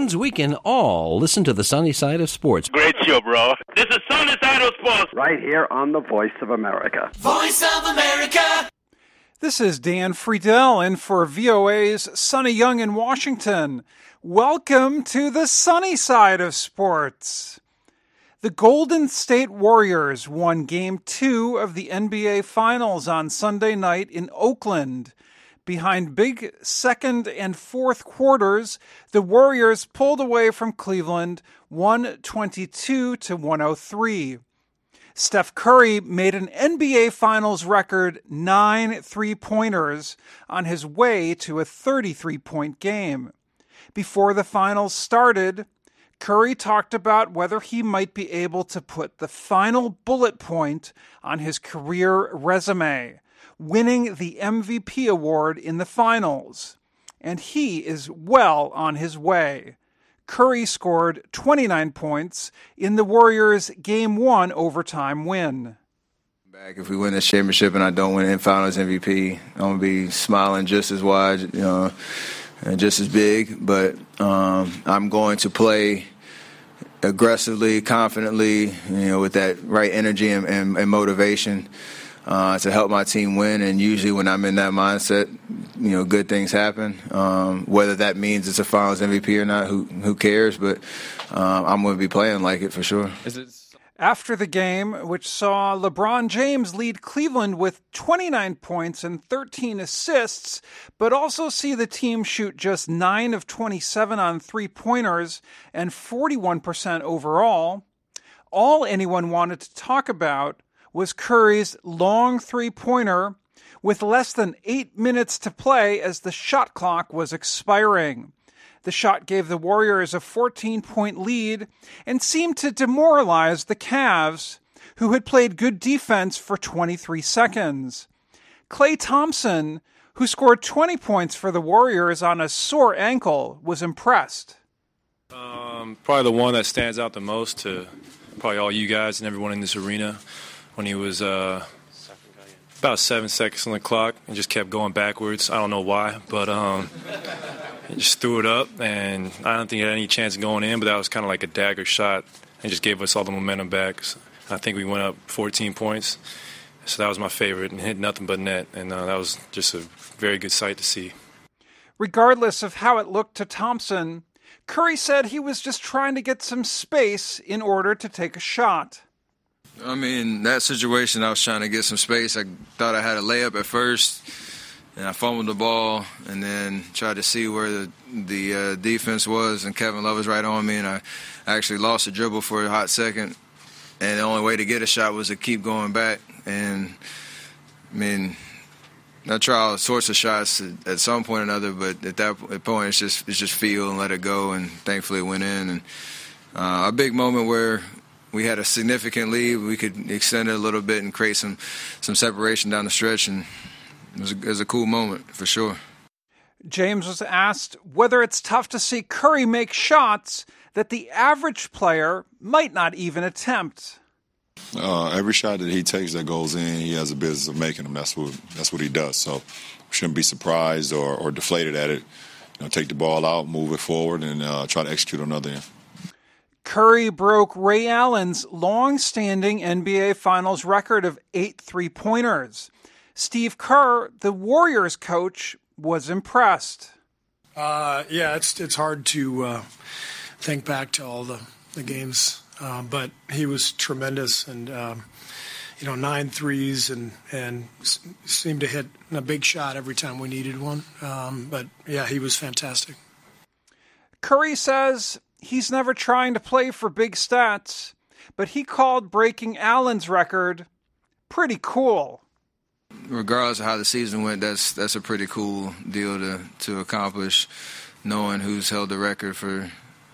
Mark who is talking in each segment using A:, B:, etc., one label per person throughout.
A: means we can all listen to the sunny side of sports.
B: Great show, bro. This is Sunny Side of Sports.
C: Right here on the Voice of America.
D: Voice of America.
E: This is Dan Friedel in for VOA's Sonny Young in Washington. Welcome to the sunny side of sports. The Golden State Warriors won Game 2 of the NBA Finals on Sunday night in Oakland. Behind big second and fourth quarters, the Warriors pulled away from Cleveland 122-103. Steph Curry made an NBA Finals record 9 three-pointers on his way to a 33-point game. Before the finals started, Curry talked about whether he might be able to put the final bullet point on his career resume, winning the MVP award in the finals. And he is well on his way. Curry scored 29 points in the Warriors' Game 1 overtime win.
F: Back if we win this championship and I don't win in Finals MVP, I'm going to be smiling just as wide, and just as big. But I'm going to play aggressively, confidently, with that right energy and motivation to help my team win. And usually when I'm in that mindset, good things happen. Whether that means it's a Finals MVP or not, who cares? But I'm going to be playing like it for sure.
E: After the game, which saw LeBron James lead Cleveland with 29 points and 13 assists, but also see the team shoot just 9 of 27 on three-pointers and 41% overall, all anyone wanted to talk about was Curry's long three-pointer with less than 8 minutes to play as the shot clock was expiring. The shot gave the Warriors a 14-point lead and seemed to demoralize the Cavs, who had played good defense for 23 seconds. Klay Thompson, who scored 20 points for the Warriors on a sore ankle, was impressed.
G: Probably the one that stands out the most to probably all you guys and everyone in this arena when he was about 7 seconds on the clock and just kept going backwards. I don't know why, but he just threw it up, and I don't think he had any chance of going in, but that was kind of like a dagger shot and just gave us all the momentum back. So I think we went up 14 points, so that was my favorite, and hit nothing but net, and that was just a very good sight to see.
E: Regardless of how it looked to Thompson, Curry said he was just trying to get some space in order to take a shot.
F: I mean, that situation, I was trying to get some space. I thought I had a layup at first, and I fumbled the ball and then tried to see where the defense was, and Kevin Love was right on me, and I actually lost the dribble for a hot second, and the only way to get a shot was to keep going back. And, I mean, I try all sorts of shots at some point or another, but at that point it's just feel and let it go, and thankfully it went in. And a big moment where we had a significant lead, we could extend it a little bit and create some separation down the stretch, and it was a cool moment for sure.
E: James was asked whether it's tough to see Curry make shots that the average player might not even attempt.
H: Every shot that he takes that goes in, he has a business of making them. That's what he does. So we shouldn't be surprised or deflated at it. Take the ball out, move it forward, and try to execute on the other end.
E: Curry broke Ray Allen's long-standing NBA Finals record of 8 three-pointers. Steve Kerr, the Warriors coach, was impressed.
I: It's hard to think back to all the games, but he was tremendous, and 9 threes and seemed to hit a big shot every time we needed one. But he was fantastic.
E: Curry says he's never trying to play for big stats, but he called breaking Allen's record pretty cool.
F: Regardless of how the season went, that's a pretty cool deal to accomplish, knowing who's held the record for,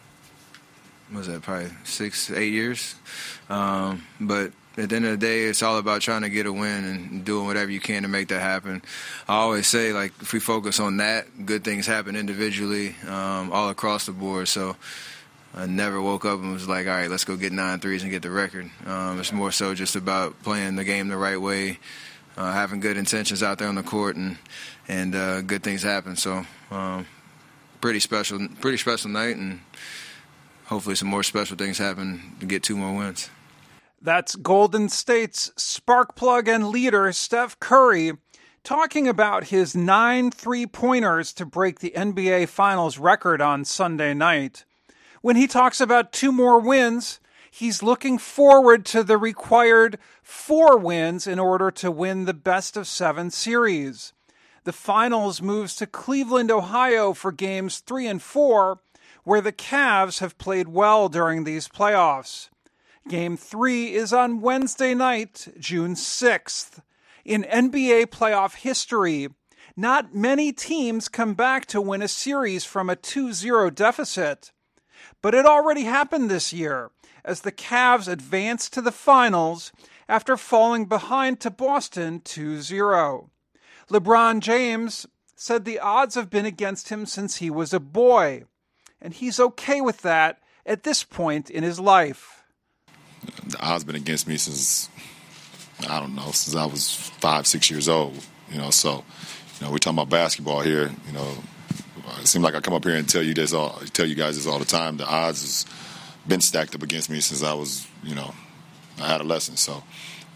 F: probably 6-8 years. But at the end of the day, it's all about trying to get a win and doing whatever you can to make that happen. I always say, if we focus on that, good things happen individually all across the board. So I never woke up and was like, all right, let's go get 9 threes and get the record. It's more so just about playing the game the right way, having good intentions out there on the court, and good things happen. So pretty special night, and hopefully some more special things happen to get 2 more wins.
E: That's Golden State's spark plug and leader, Steph Curry, talking about his 9 3-pointers to break the NBA Finals record on Sunday night. When he talks about 2 more wins, he's looking forward to the required 4 wins in order to win the best-of-7 series. The Finals moves to Cleveland, Ohio for Games 3 and 4, where the Cavs have played well during these playoffs. Game 3 is on Wednesday night, June 6th. In NBA playoff history, not many teams come back to win a series from a 2-0 deficit. But it already happened this year, as the Cavs advanced to the finals after falling behind to Boston 2-0. LeBron James said the odds have been against him since he was a boy, and he's okay with that at this point in his life.
H: The odds been against me since I was 5-6 years old, so, we're talking about basketball here, it seems like I come up here and tell you guys this all the time. The odds has been stacked up against me since I was, adolescent. So,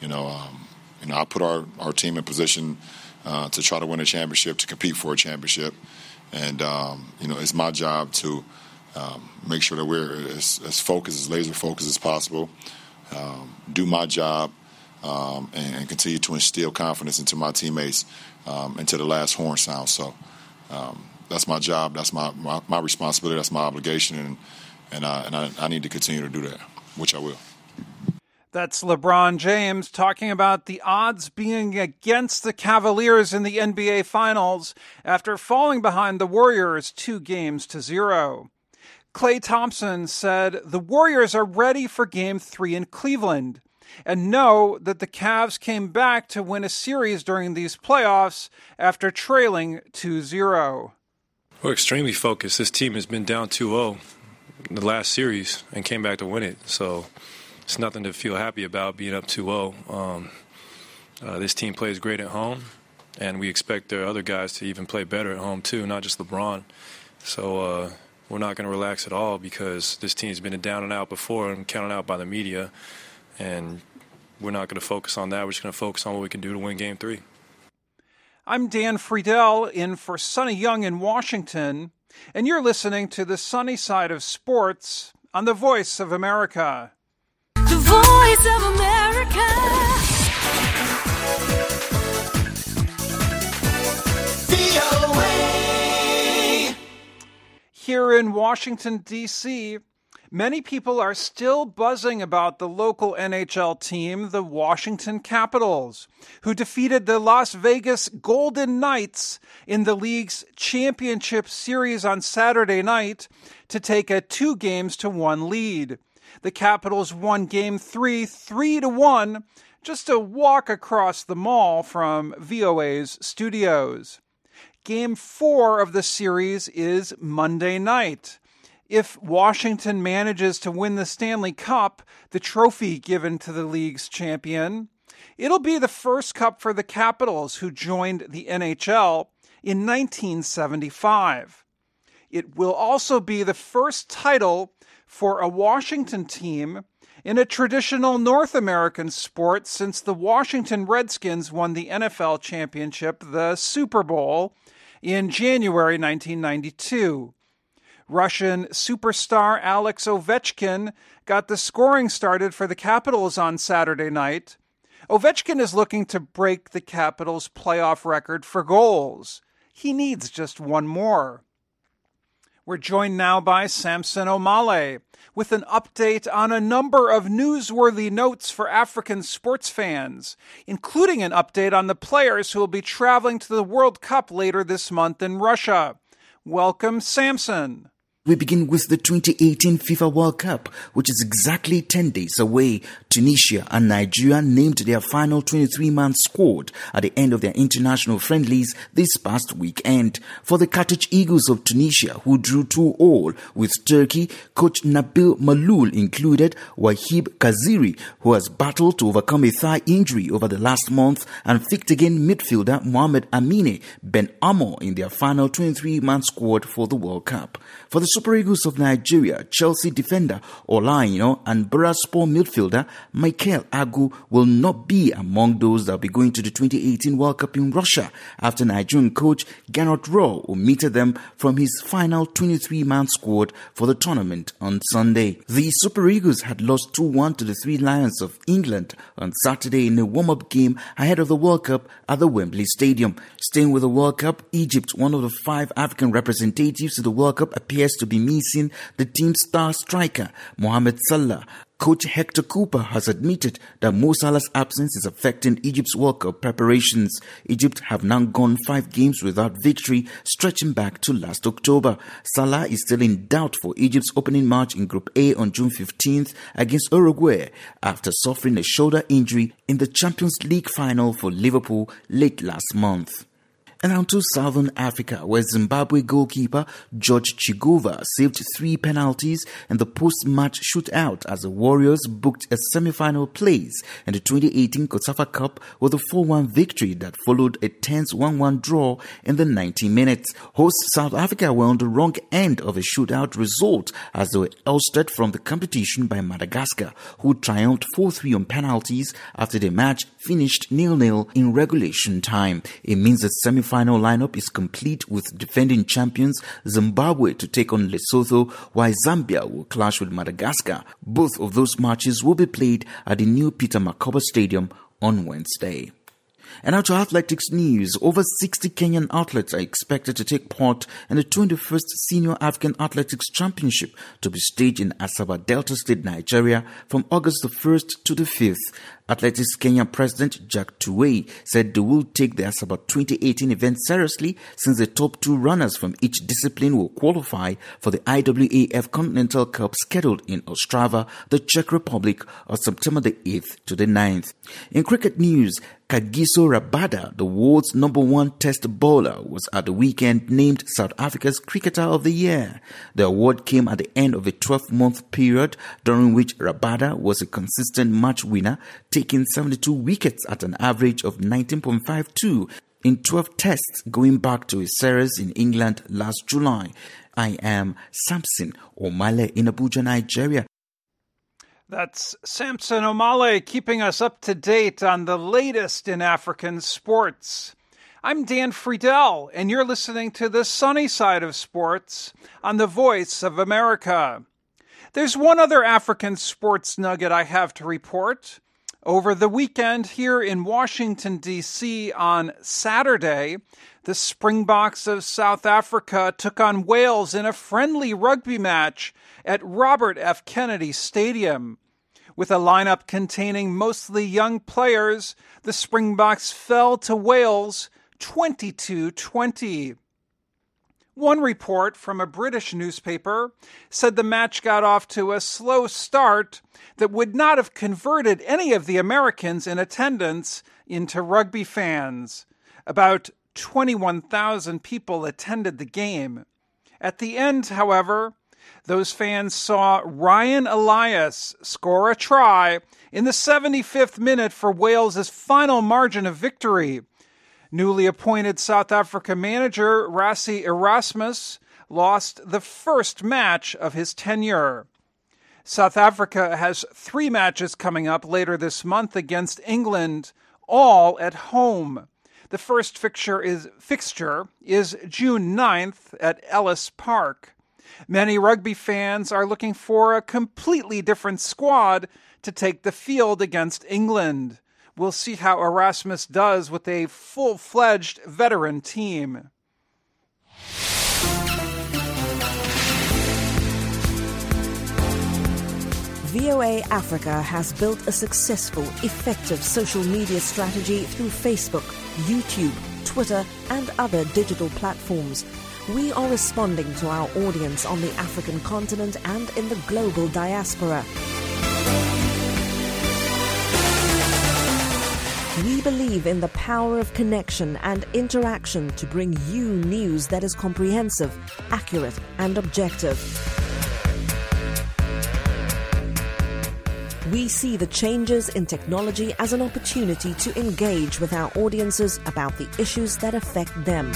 H: I put our team in position to try to win a championship, to compete for a championship. And, it's my job to make sure that we're as focused, as laser focused as possible, do my job, and continue to instill confidence into my teammates until the last horn sounds. So that's my job. That's my responsibility. That's my obligation, and I need to continue to do that, which I will.
E: That's LeBron James talking about the odds being against the Cavaliers in the NBA Finals after falling behind the Warriors 2-0. Klay Thompson said the Warriors are ready for Game 3 in Cleveland and know that the Cavs came back to win a series during these playoffs after trailing 2-0.
G: We're extremely focused. This team has been down 2-0 in the last series and came back to win it. So it's nothing to feel happy about being up 2-0. This team plays great at home, and we expect their other guys to even play better at home too, not just LeBron. So we're not going to relax at all because this team's been down and out before and counted out by the media, and we're not going to focus on that. We're just going to focus on what we can do to win Game 3.
E: I'm Dan Friedel in for Sonny Young in Washington, and you're listening to the Sunny Side of Sports on the Voice of America.
D: The Voice of America. VOA.
E: Here in Washington, D.C., many people are still buzzing about the local NHL team, the Washington Capitals, who defeated the Las Vegas Golden Knights in the league's championship series on Saturday night to take a 2-1 lead. The Capitals won Game 3 3-1, just a walk across the mall from VOA's studios. Game 4 of the series is Monday night. If Washington manages to win the Stanley Cup, the trophy given to the league's champion, it'll be the first cup for the Capitals, who joined the NHL in 1975. It will also be the first title for a Washington team in a traditional North American sport since the Washington Redskins won the NFL championship, the Super Bowl, in January 1992. Russian superstar Alex Ovechkin got the scoring started for the Capitals on Saturday night. Ovechkin is looking to break the Capitals' playoff record for goals. He needs just one more. We're joined now by Samson Omale with an update on a number of newsworthy notes for African sports fans, including an update on the players who will be traveling to the World Cup later this month in Russia. Welcome, Samson.
J: We begin with the 2018 FIFA World Cup, which is exactly 10 days away. Tunisia and Nigeria named their final 23-man squad at the end of their international friendlies this past weekend. For the Carthage Eagles of Tunisia, who drew 2-2 with Turkey, coach Nabil Maloul included Wahib Kaziri, who has battled to overcome a thigh injury over the last month, and picked again midfielder Mohamed Amine Ben Amor in their final 23-man squad for the World Cup. For the Super Eagles of Nigeria, Chelsea defender Olaino and Buraspor midfielder Michael Agu will not be among those that will be going to the 2018 World Cup in Russia after Nigerian coach Gernot Rohr omitted them from his final 23-man squad for the tournament on Sunday. The Super Eagles had lost 2-1 to the Three Lions of England on Saturday in a warm-up game ahead of the World Cup at the Wembley Stadium. Staying with the World Cup, Egypt, one of the 5 African representatives to the World Cup, appears to be missing the team's star striker, Mohamed Salah. Coach Hector Cooper has admitted that Mo Salah's absence is affecting Egypt's World Cup preparations. Egypt have now gone 5 games without victory, stretching back to last October. Salah is still in doubt for Egypt's opening match in Group A on June 15th against Uruguay after suffering a shoulder injury in the Champions League final for Liverpool late last month. And now to Southern Africa, where Zimbabwe goalkeeper George Chigova saved 3 penalties in the post-match shootout as the Warriors booked a semi-final place in the 2018 COSAFA Cup with a 4-1 victory that followed a tense 1-1 draw in the 90 minutes. Hosts South Africa were on the wrong end of a shootout result as they were ousted from the competition by Madagascar, who triumphed 4-3 on penalties after the match finished 0-0 in regulation time. It means the semi-final lineup is complete with defending champions Zimbabwe to take on Lesotho, while Zambia will clash with Madagascar. Both of those matches will be played at the new Peter Mokaba Stadium on Wednesday. And now to athletics news. Over 60 Kenyan athletes are expected to take part in the 21st Senior African Athletics Championship to be staged in Asaba, Delta State, Nigeria from August the 1st to the 5th. Athletics Kenya President Jack Tuwei said they will take the Asaba 2018 event seriously since the top 2 runners from each discipline will qualify for the IWAF Continental Cup scheduled in Ostrava, the Czech Republic on September the 8th to the 9th. In cricket news, Kagiso Rabada, the world's #1 test bowler, was at the weekend named South Africa's Cricketer of the Year. The award came at the end of a 12-month period during which Rabada was a consistent match winner, taking 72 wickets at an average of 19.52 in 12 tests going back to his series in England last July. I am Samson Omale in Abuja, Nigeria.
E: That's Samson Omale keeping us up to date on the latest in African sports. I'm Dan Friedel, and you're listening to the sunny side of sports on the Voice of America. There's one other African sports nugget I have to report. Over the weekend here in Washington, D.C. on Saturday, the Springboks of South Africa took on Wales in a friendly rugby match at Robert F. Kennedy Stadium. With a lineup containing mostly young players, the Springboks fell to Wales 22-20. One report from a British newspaper said the match got off to a slow start that would not have converted any of the Americans in attendance into rugby fans. About 21,000 people attended the game. At the end, however, those fans saw Ryan Elias score a try in the 75th minute for Wales' final margin of victory. Newly appointed South Africa manager Rassie Erasmus lost the first match of his tenure. South Africa has 3 matches coming up later this month against England, all at home. The first fixture is June 9th at Ellis Park. Many rugby fans are looking for a completely different squad to take the field against England. We'll see how Erasmus does with a full-fledged veteran team.
K: VOA Africa has built a successful, effective social media strategy through Facebook, YouTube, Twitter, and other digital platforms. we are responding to our audience on the African continent and in the global diaspora. We believe in the power of connection and interaction to bring you news that is comprehensive, accurate, and objective. We see the changes in technology as an opportunity to engage with our audiences about the issues that affect them.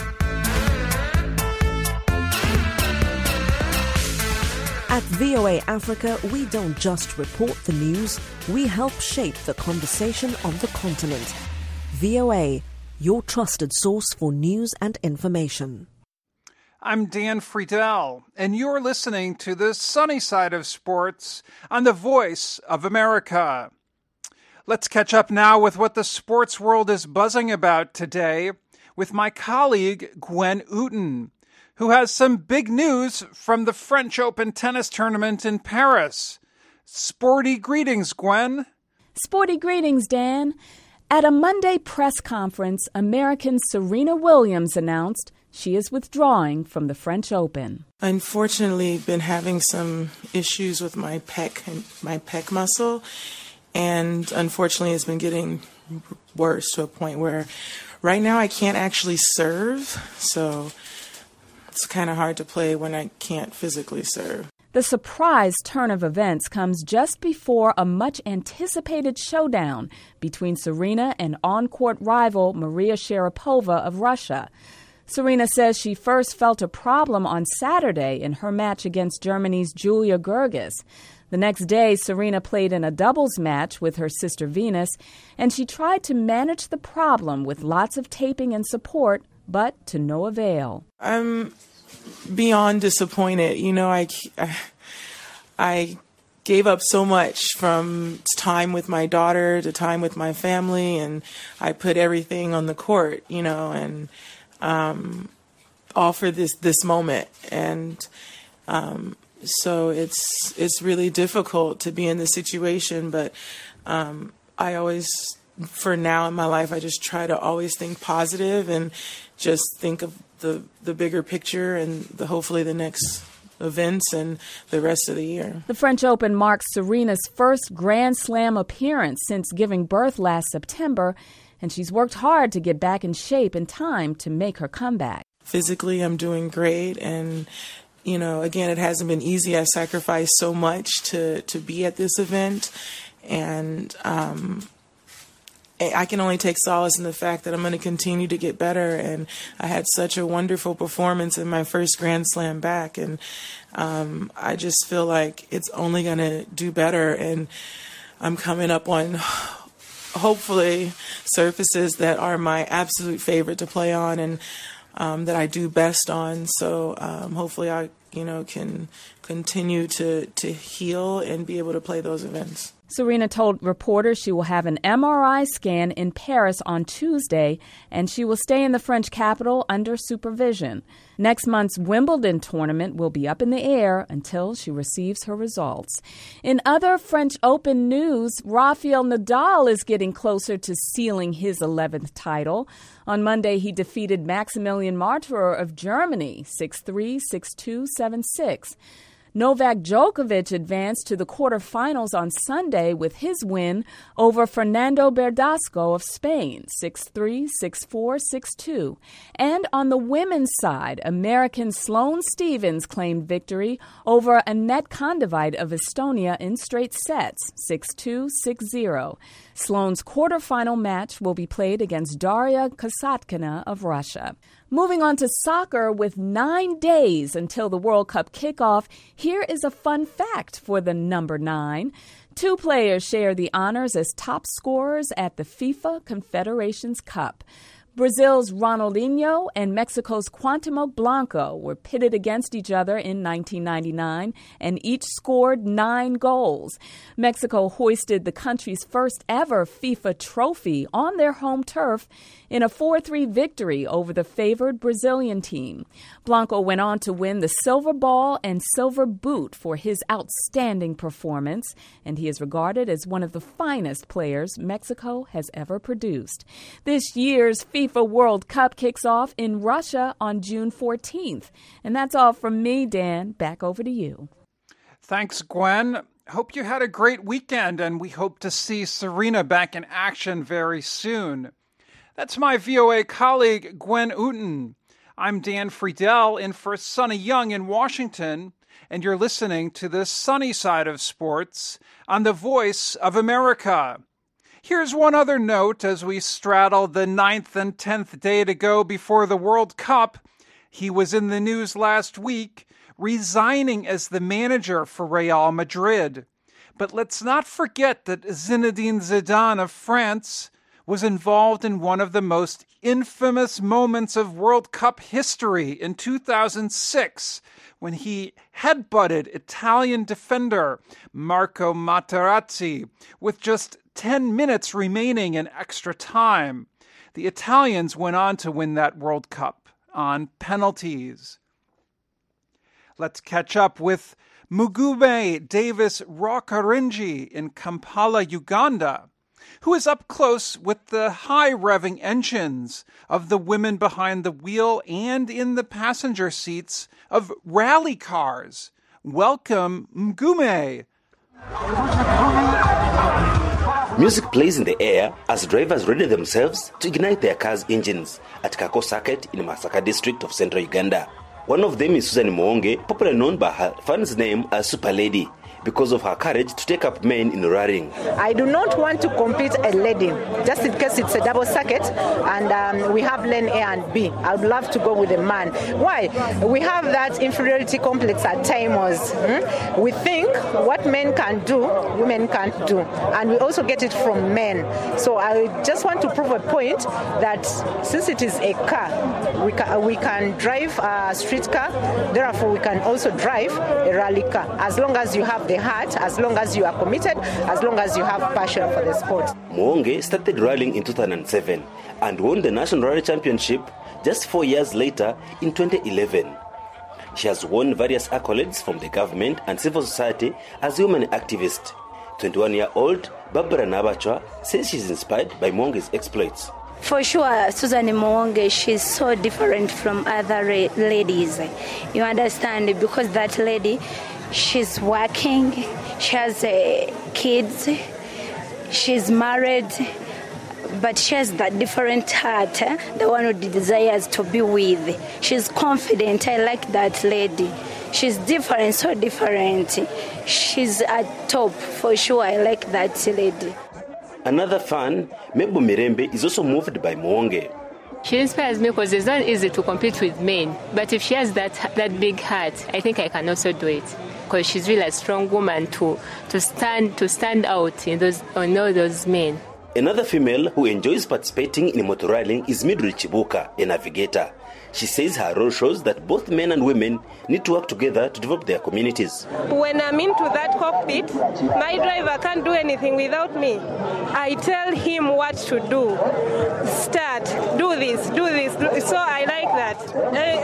K: At VOA Africa, we don't just report the news, we help shape the conversation on the continent. VOA, your trusted source for news and information.
E: I'm Dan Friedel, and you're listening to the sunny side of sports on the Voice of America. Let's catch up now with what the sports world is buzzing about today with my colleague Gwen Ooten, who has some big news from the French Open tennis tournament in Paris. Sporty greetings, Gwen.
L: Sporty greetings, Dan. At a Monday press conference, American Serena Williams announced she is withdrawing from the French Open.
M: Unfortunately, been having some issues with my pec muscle, and unfortunately it's been getting worse to a point where right now I can't actually serve, so it's kind of hard to play when I can't physically serve.
L: The surprise turn of events comes just before a much-anticipated showdown between Serena and on-court rival Maria Sharapova of Russia. Serena says she first felt a problem on Saturday in her match against Germany's Julia Gerges. The next day, Serena played in a doubles match with her sister Venus, and she tried to manage the problem with lots of taping and support, but to no avail.
M: I'm beyond disappointed. You know, I gave up so much, from time with my daughter to time with my family, and I put everything on the court, you know, and all for this moment. And so it's really difficult to be in this situation, but I always, for now in my life, I just try to always think positive and just think of the bigger picture and hopefully the next events and the rest of the year.
L: The French Open marks Serena's first Grand Slam appearance since giving birth last September, and she's worked hard to get back in shape in time to make her comeback.
M: Physically, I'm doing great, and you know, again, it hasn't been easy. I sacrificed so much to be at this event, and I can only take solace in the fact that I'm going to continue to get better. And I had such a wonderful performance in my first Grand Slam back, and I just feel like it's only going to do better. And I'm coming up on, hopefully, surfaces that are my absolute favorite to play on and that I do best on. So hopefully I, can continue to heal and be able to play those events.
L: Serena told reporters she will have an MRI scan in Paris on Tuesday, and she will stay in the French capital under supervision. Next month's Wimbledon tournament will be up in the air until she receives her results. In other French Open news, Rafael Nadal is getting closer to sealing his 11th title. On Monday, he defeated Maximilian Marterer of Germany, 6-3, 6-2, 7-6. Novak Djokovic advanced to the quarterfinals on Sunday with his win over Fernando Verdasco of Spain, 6-3, 6-4, 6-2. And on the women's side, American Sloane Stephens claimed victory over Annette Kondaveit of Estonia in straight sets, 6-2, 6-0. Sloane's quarterfinal match will be played against Daria Kasatkina of Russia. Moving on to soccer, with 9 days until the World Cup kickoff, here is a fun fact for the number 9. 2 players share the honors as top scorers at the FIFA Confederations Cup. Brazil's Ronaldinho and Mexico's Cuauhtemoc Blanco were pitted against each other in 1999 and each scored 9 goals. Mexico hoisted the country's first ever FIFA trophy on their home turf in a 4-3 victory over the favored Brazilian team. Blanco went on to win the Silver Ball and Silver Boot for his outstanding performance, and he is regarded as one of the finest players Mexico has ever produced. This year's FIFA FIFA World Cup kicks off in Russia on June 14th. And that's all from me, Dan. Back over to you.
E: Thanks, Gwen. Hope you had a great weekend, and we hope to see Serena back in action very soon. That's my VOA colleague, Gwen Uten. I'm Dan Friedel in for Sunny Young in Washington, and you're listening to the sunny side of sports on the Voice of America. Here's one other note as we straddle the 9th and 10th day to go before the World Cup. He was in the news last week, resigning as the manager for Real Madrid. But let's not forget that Zinedine Zidane of France was involved in one of the most infamous moments of World Cup history in 2006 when he headbutted Italian defender Marco Materazzi with just 10 minutes remaining in extra time. The Italians went on to win that World Cup on penalties. Let's catch up with Mugume Davis Rwakaringi in Kampala, Uganda, who is up close with the high-revving engines of the women behind the wheel and in the passenger seats of rally cars. Welcome, Mugume.
N: Music plays in the air as drivers ready themselves to ignite their cars' engines at Kako Circuit in Masaka district of central Uganda. One of them is Susan Mwonge, popularly known by her fans' name as Super Lady, because of her courage to take up men in rallying.
O: I do not want to compete a lady, just in case it's a double circuit and we have lane A and B. I would love to go with a man. Why? We have that inferiority complex at times. We think what men can do, women can't do. And we also get it from men. So I just want to prove a point that since it is a car, we can drive a street car, therefore we can also drive a rally car, as long as you have the heart, as long as you are committed, as long as you have passion for the sport.
N: Mwonge started rallying in 2007 and won the National Rally Championship just 4 years later in 2011. She has won various accolades from the government and civil society as a women activist. 21-year-old Barbara Nabachwa says she's inspired by Mwonge's exploits.
P: For sure, Susan Mwonge, she's so different from other ladies. You understand? Because that lady, she's working, she has kids, she's married, but she has that different heart, the one who desires to be with. She's confident. I like that lady. She's different, so different. She's at top, for sure. I like that lady.
N: Another fan, Mebo Mirembe, is also moved by Mwonge.
Q: She inspires me because it's not easy to compete with men. But if she has that big heart, I think I can also do it. Because she's really a strong woman to stand out on all those men.
N: Another female who enjoys participating in motor rallying is Midri Chibuka, a navigator. She says her role shows that both men and women need to work together to develop their communities.
R: When I'm into that cockpit, my driver can't do anything without me. I tell him what to do. Start, do this. So I like that.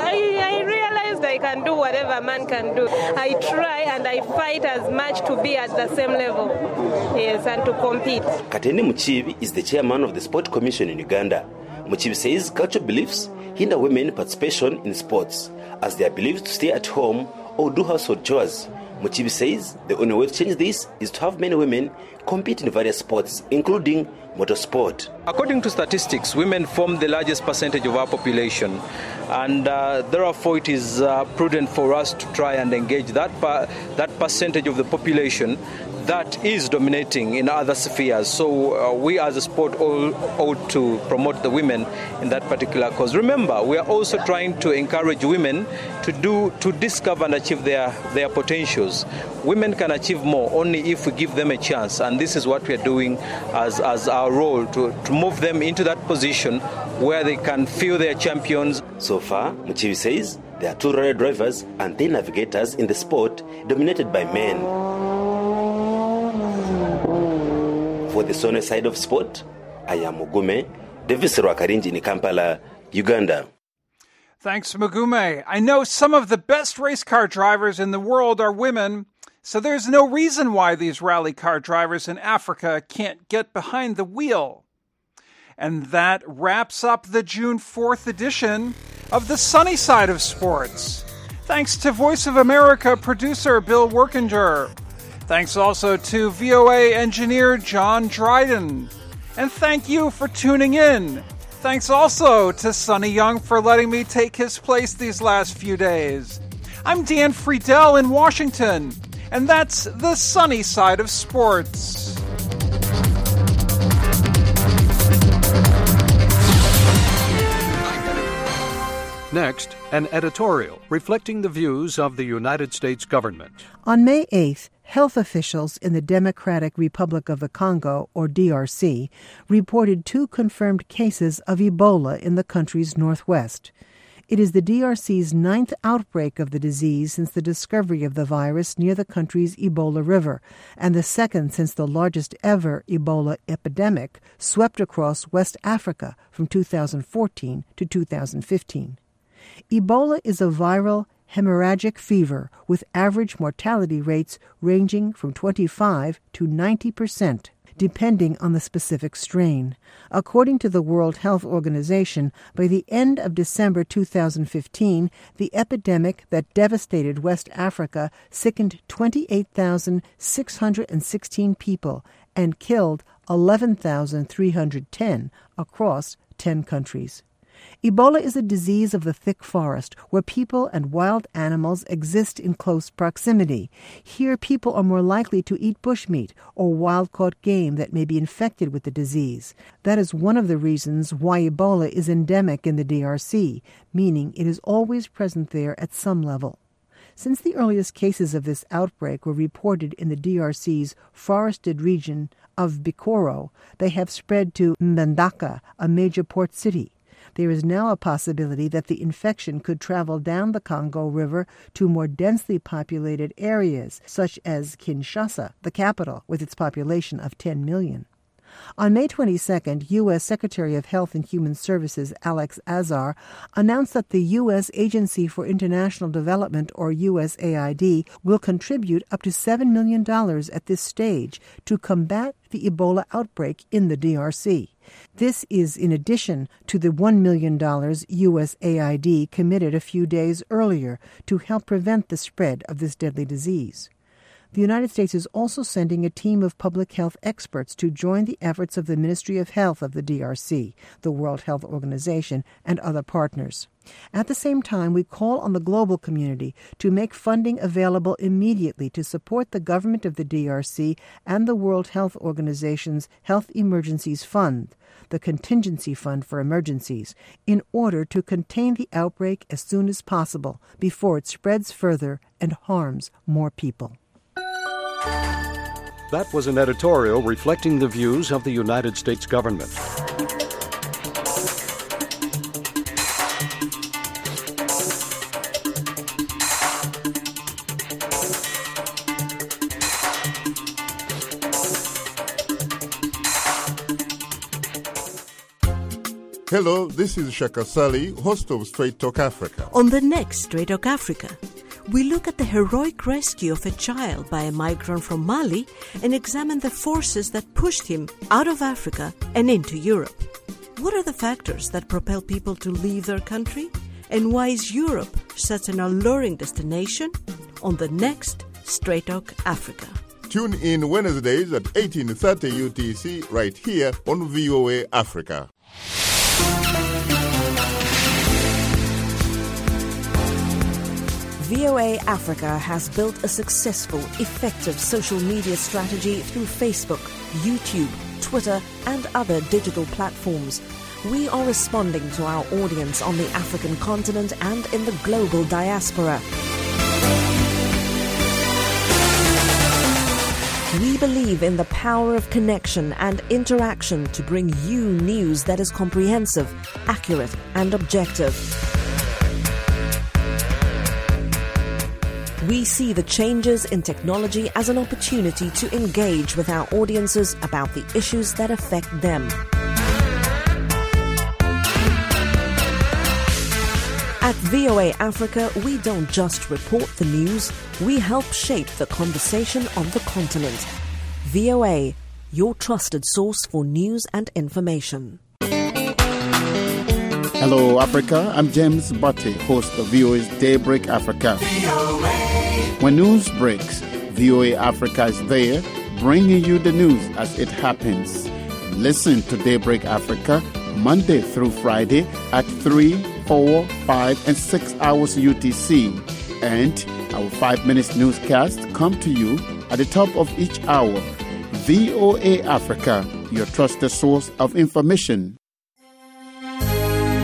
R: I realized I can do whatever a man can do. I try and I fight as much to be at the same level. Yes, and to compete.
N: Katende Muchibi is the chairman of the Sport Commission in Uganda. Muchibi says cultural beliefs hinder women participation in sports, as they are believed to stay at home or do household chores. Muchibi says the only way to change this is to have many women compete in various sports, including motorsport.
S: According to statistics, women form the largest percentage of our population, and therefore it is prudent for us to try and engage that percentage of the population that is dominating in other spheres. So we as a sport ought to promote the women in that particular cause. Remember, we are also trying to encourage women to discover and achieve their potentials. Women can achieve more only if we give them a chance, and this is what we are doing as our role, to move them into that position where they can feel they are champions.
N: So far, Muchibi says there are 2 rally drivers and 10 navigators in the sport dominated by men. For the Sone side of sport, I am Mugume Davis Rwakaringi in Kampala, Uganda.
E: Thanks, Mugume. I know some of the best race car drivers in the world are women, so there's no reason why these rally car drivers in Africa can't get behind the wheel. And that wraps up the June 4th edition of the Sunny Side of Sports. Thanks to Voice of America producer Bill Workinger. Thanks also to VOA engineer John Dryden. And thank you for tuning in. Thanks also to Sonny Young for letting me take his place these last few days. I'm Dan Friedel in Washington, and that's the Sunny Side of Sports.
A: Next, an editorial reflecting the views of the United States government.
T: On May 8th, health officials in the Democratic Republic of the Congo, or DRC, reported 2 confirmed cases of Ebola in the country's northwest. It is the DRC's 9th outbreak of the disease since the discovery of the virus near the country's Ebola River, and the second since the largest ever Ebola epidemic swept across West Africa from 2014 to 2015. Ebola is a viral hemorrhagic fever with average mortality rates ranging from 25 to 90%, depending on the specific strain. According to the World Health Organization, by the end of December 2015, the epidemic that devastated West Africa sickened 28,616 people and killed 11,310 across 10 countries. Ebola is a disease of the thick forest where people and wild animals exist in close proximity. Here, people are more likely to eat bushmeat or wild-caught game that may be infected with the disease. That is one of the reasons why Ebola is endemic in the DRC, meaning it is always present there at some level. Since the earliest cases of this outbreak were reported in the DRC's forested region of Bikoro, they have spread to Mbandaka, a major port city. There is now a possibility that the infection could travel down the Congo River to more densely populated areas, such as Kinshasa, the capital, with its population of 10 million. On May 22nd, U.S. Secretary of Health and Human Services Alex Azar announced that the U.S. Agency for International Development, or USAID, will contribute up to $7 million at this stage to combat the Ebola outbreak in the DRC. This is in addition to the $1 million USAID committed a few days earlier to help prevent the spread of this deadly disease. The United States is also sending a team of public health experts to join the efforts of the Ministry of Health of the DRC, the World Health Organization, and other partners. At the same time, we call on the global community to make funding available immediately to support the government of the DRC and the World Health Organization's Health Emergencies Fund, the Contingency Fund for Emergencies, in order to contain the outbreak as soon as possible before it spreads further and harms more people.
A: That was an editorial reflecting the views of the United States government.
U: Hello, this is Shaka Sali, host of Straight Talk Africa.
K: On the next Straight Talk Africa, we look at the heroic rescue of a child by a migrant from Mali and examine the forces that pushed him out of Africa and into Europe. What are the factors that propel people to leave their country? And why is Europe such an alluring destination? On the next Straight Talk Africa.
U: Tune in Wednesdays at 18:30 UTC right here on VOA Africa.
K: VOA Africa has built a successful, effective social media strategy through Facebook, YouTube, Twitter, and other digital platforms. We are responding to our audience on the African continent and in the global diaspora. We believe in the power of connection and interaction to bring you news that is comprehensive, accurate, and objective. We see the changes in technology as an opportunity to engage with our audiences about the issues that affect them. At VOA Africa, we don't just report the news, we help shape the conversation on the continent. VOA, your trusted source for news and information.
B: Hello, Africa. I'm James Butte, host of VOA's Daybreak Africa. When news breaks, VOA Africa is there, bringing you the news as it happens. Listen to Daybreak Africa Monday through Friday at 3, 4, 5, and 6 hours UTC. And our 5 minutes newscast come to you at the top of each hour. VOA Africa, your trusted source of information.